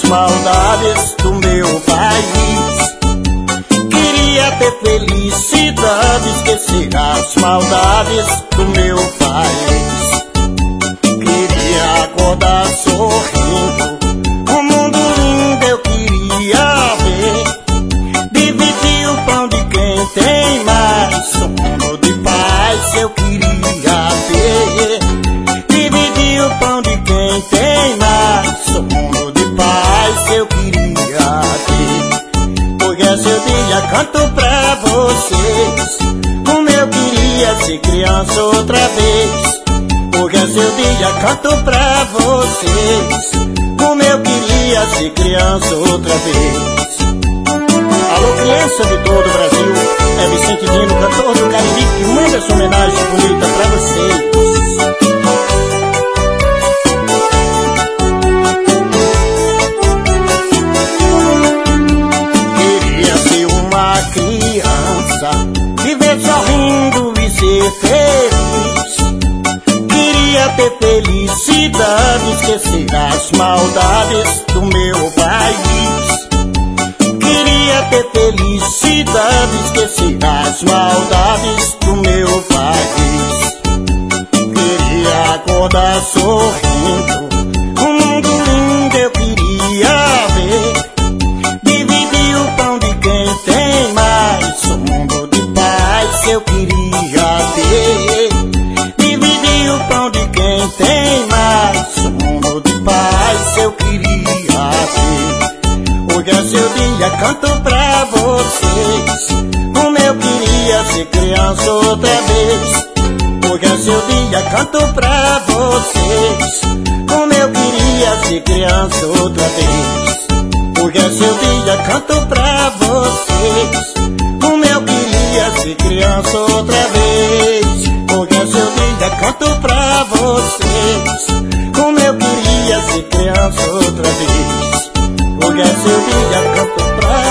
maldades do meu país. Queria ter felicidade, esquecer as maldades do meu país. Queria acordar sorrindo, um mundo lindo eu queria ver. Dividir o pão de quem tem mais, um mundo de paz eu queria ter. Dividir o pão de quem tem mais, um mundo de paz eu queria ter. Porque esse dia canto pra vocês, como eu queria ser criança outra vez. Porque esse dia canto pra vocês, como eu queria ser criança outra vez. Alô, criança de todo o Brasil, é Vicente Dino, cantor do Cariri, que manda essa homenagem bonita pra vocês. Queria ser uma criança, viver sorrindo e ser feliz. Queria ter felicidade, esquecer as maldades do meu país. Queria ter felicidade, esquecer as maldades do meu país. Queria acordar sorrindo, um mundo lindo eu queria ver. Dividir o pão de quem tem mais, um mundo de paz eu queria ter. Dividir o pão de quem tem mais, um mundo de paz eu queria ter. Hoje é seu dia, canto pra vocês, como eu queria ser criança outra vez. Hoje é seu dia, canto pra vocês, como eu queria ser criança outra vez. Hoje é seu dia, canto pra vocês, como eu queria ser criança outra vez. Hoje é seu dia, canto pra vocês, como eu queria ser criança outra vez. Hoje é seu dia, canto pra